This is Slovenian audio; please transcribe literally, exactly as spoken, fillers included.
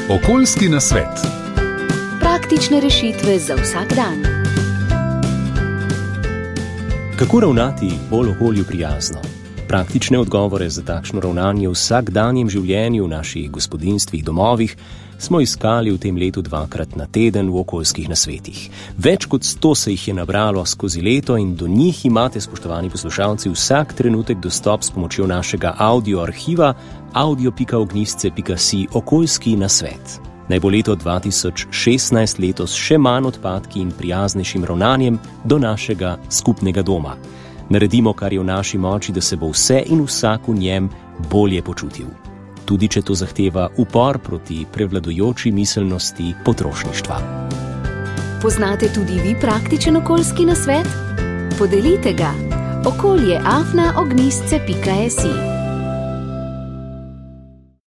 Okoljski nasvet. Praktične rešitve za vsak dan. Kako ravnati bolj okolju prijazno? Praktične odgovore za takšno ravnanje v vsakdanjem življenju v naših gospodinjstvih, domovih smo iskali v tem letu dvakrat na teden v okoljskih nasvetih. Več kot sto se jih je nabralo skozi leto in do njih imate, spoštovani poslušalci, vsak trenutek dostop s pomočjo našega audio arhiva audio pika ognjišče pika si okoljski nasvet. Naj bo leto dva tisoč šestnajst letos še manj odpadki in prijaznejšim ravnanjem do našega skupnega doma. Naredimo, kar je v naši moči, da se bo vse in vsak v njem bolje počutil. Tudi če to zahteva upor proti prevladujoči miselnosti potrošništva. Poznate tudi vi praktičen okoljski nasvet? Podelite ga. okolje afna ognjišče pika si